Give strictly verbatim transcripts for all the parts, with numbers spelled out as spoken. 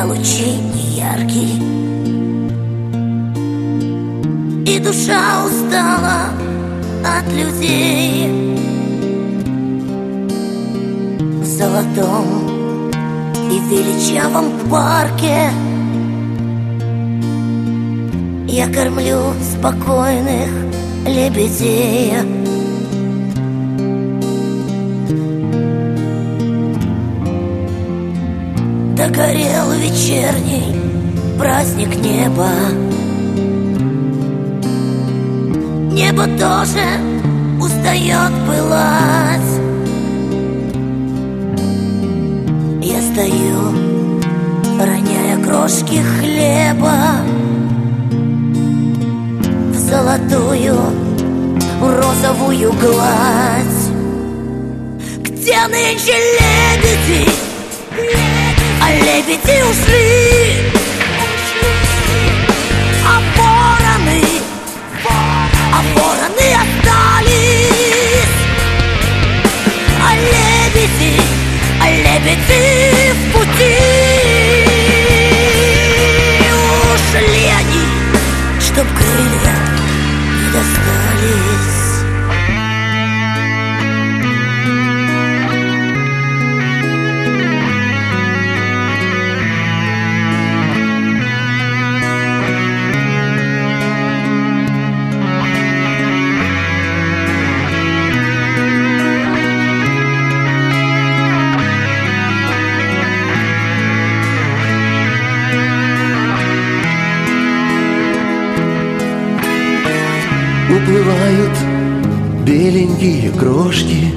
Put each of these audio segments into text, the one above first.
лучи неяркий, и душа устала от людей. В золотом и величавом парке я кормлю спокойных лебедей. Догорел вечерний праздник неба. Небо тоже устает пылать. Я стою, роняя крошки хлеба в золотую, в розовую гладь. Где нынче лебеди? А лебеди ушли, а вороны, а вороны остались. А лебеди, а лебеди в пути. Ушли они, чтоб крылья не достались. Уплывают беленькие крошки,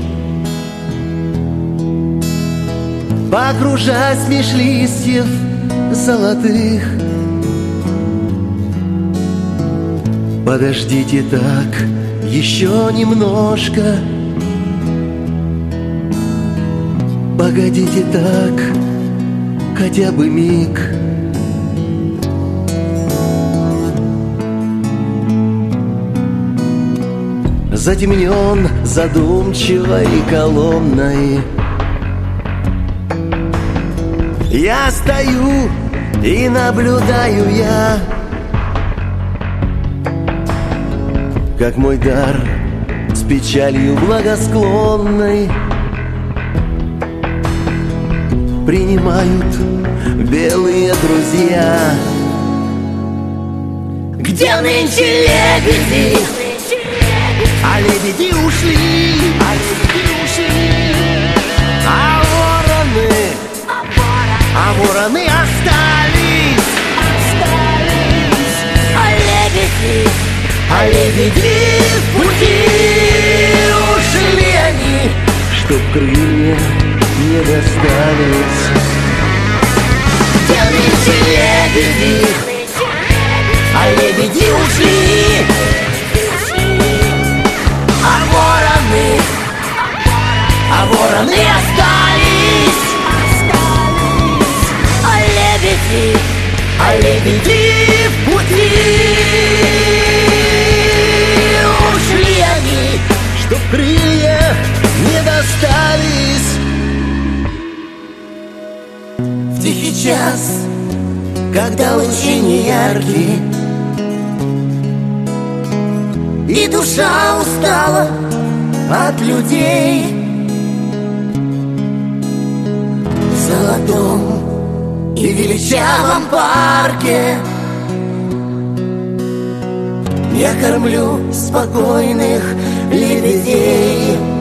покружась меж листьев золотых. Подождите так еще немножко, погодите так хотя бы миг. Затемнен задумчивой колонной, я стою и наблюдаю я, как мой дар с печалью благосклонной принимают белые друзья. Где нынче лебеди? А лебеди ушли, а лебеди ушли, а вороны, а вороны остались, остались. А лебеди, а лебеди в пути. Ушли они, чтоб крылья не достались. где нынче лебеди? А лебеди ушли, а вороны, а вороны остались, остались. А лебеди, А лебеди в пути. ушли они, чтоб крылья не достались. в тихий час, когда лучи неяркие, и душа устала от людей. В золотом и величавом парке я кормлю спокойных лебедей.